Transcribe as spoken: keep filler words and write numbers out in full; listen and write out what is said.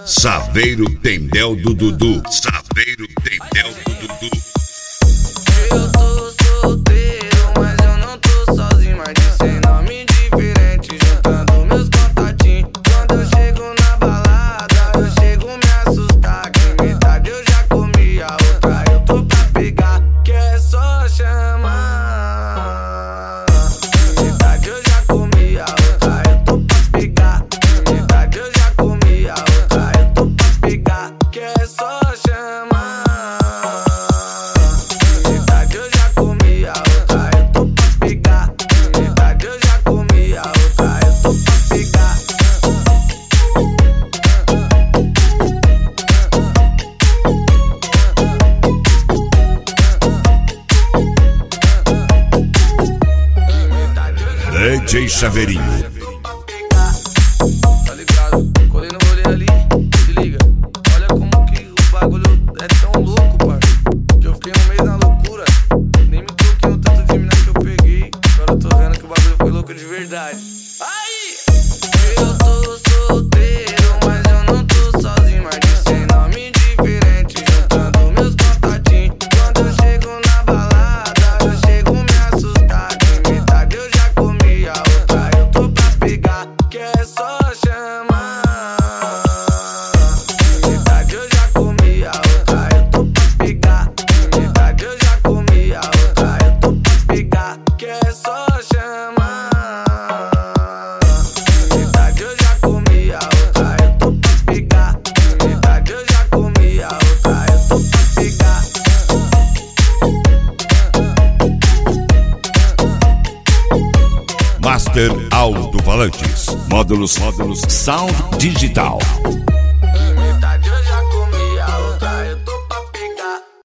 Saveiro Tendel do Dudu. Saveiro Tendel do Dudu. Eu tô solteiro, mas eu não tô sozinho. Mais de cem nomes diferentes, juntando meus contatinhos. Quando eu chego na balada, eu chego me assustar. Que metade eu já comi, a outra eu tô pra pegar. Que é só chamar. Metade eu já comi, a outra eu tô pra pegar. Metade eu já comi, a outra eu tô pra pegar. Que é só chamar. Metade eu já comi, a outra eu tô pra pegar. Metade eu já comi, a outra eu tô pra pegar. D J Saveirinho. Tá ligado? Colei no rolê ali, se liga. Olha como que o bagulho é tão louco, parça. Que eu fiquei no meio da loucura. Nem me toquei no tanto de mina que eu peguei. Agora eu tô vendo que o bagulho foi louco de verdade. Aí! Eu tô solteiro, mas eu não tô sozinho. Mais de cem nomes diferentes, juntando meus contatinhos. Quando eu chego na balada, eu chego me assustar. Que metade eu já comi, a outra eu tô pra pegar. Que é só chamar. Metade eu já comi, a outra eu tô pra pegar. Metade eu já comi, a outra eu tô pra pegar. Que é só chamar. Metade eu já comi, a outra eu tô pra pegar. Metade eu já comi, a outra eu tô pra pegar. Master Alto Falantes. Módulos, módulos, sound digital.